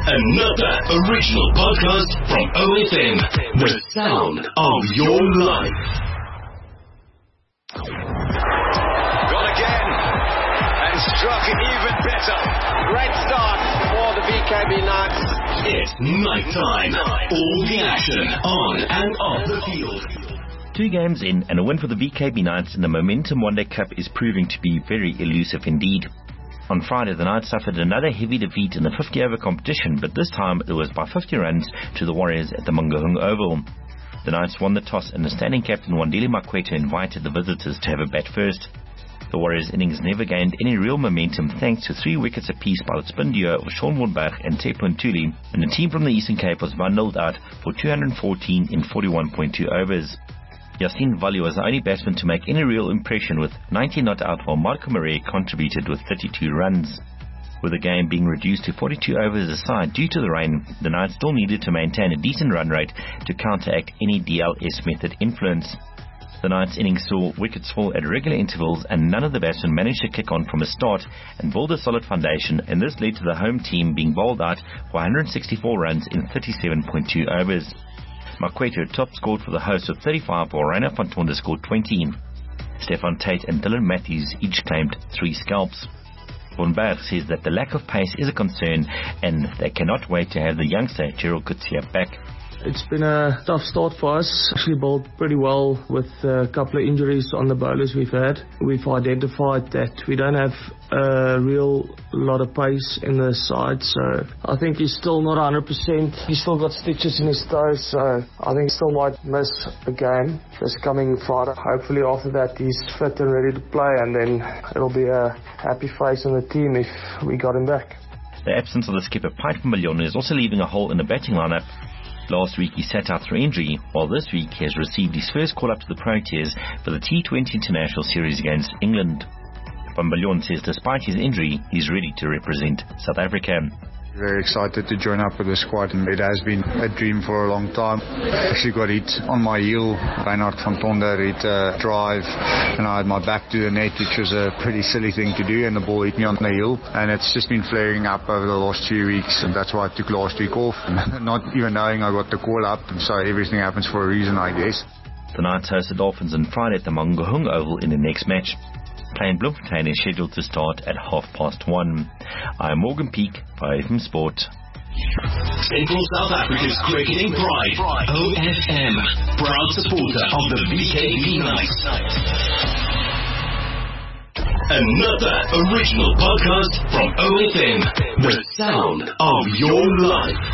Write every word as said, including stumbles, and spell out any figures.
Another original podcast from O F M. The sound of your life. Gone again. And struck it even better. Great start for the V K B Knights. It's night time. All the action on and off the field. Two games in and a win for the V K B Knights in the Momentum One Day Cup is proving to be very elusive indeed. On Friday, the Knights suffered another heavy defeat in the fifty-over competition, but this time it was by fifty runs to the Warriors at the Mangaung Oval. The Knights won the toss and the standing captain Wandile Makwethu invited the visitors to have a bat first. The Warriors' innings never gained any real momentum thanks to three wickets apiece by the spin duo of Sean Warnberg and Tepo Ntuli, and the team from the Eastern Cape was bundled out for two hundred fourteen in forty-one point two overs. Yasin Vali was the only batsman to make any real impression with nineteen not out, while Marco Murray contributed with thirty-two runs. With the game being reduced to forty-two overs aside due to the rain, the Knights still needed to maintain a decent run rate to counteract any D L S method influence. The Knights' innings saw wickets fall at regular intervals and none of the batsmen managed to kick on from a start and build a solid foundation, and this led to the home team being bowled out for one hundred sixty-four runs in thirty-seven point two overs. Makwethu top scored for the hosts with thirty-five, while Rainer van Tonder scored twenty. Stefan Tate and Dylan Matthews each claimed three scalps. Warnberg says that the lack of pace is a concern and they cannot wait to have the youngster Gerald Coetzee back. It's been a tough start for us. Actually bowled pretty well with a couple of injuries on the bowlers we've had. We've identified that we don't have a real lot of pace in the side, so I think he's still not one hundred percent. He's still got stitches in his toes, so I think he still might miss a game this coming Friday. Hopefully after that he's fit and ready to play, and then it'll be a happy face on the team if we got him back. The absence of the skipper Pite Million is also leaving a hole in the batting lineup. Last week he sat out through injury, while this week he has received his first call-up to the Proteas for the T twenty International Series against England. Van Biljon says despite his injury, he's ready to represent South Africa. Very excited to join up with the squad, and it has been a dream for a long time. Actually got hit on my heel. Reinhard van Tonder hit a drive and I had my back to the net, which was a pretty silly thing to do, and the ball hit me on the heel, and it's just been flaring up over the last few weeks, and that's why I took last week off, not even knowing I got the call up, and so everything happens for a reason, I guess. The Knights host the Dolphins on Friday at the Mangaung Oval in the next match. Play in Bloemfontein is scheduled to start at half past one. I am Morgan Peak for O F M Sport. Central South Africa's cricketing pride, O F M, proud supporter of the V K B Knights. Another original podcast from O F M, the sound of your life.